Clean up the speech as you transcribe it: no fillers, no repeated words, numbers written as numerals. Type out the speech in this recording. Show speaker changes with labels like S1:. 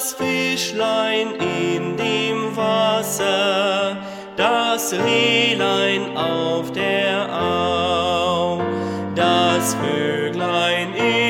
S1: das Fischlein in dem Wasser, das Rehlein auf der Au, das Vöglein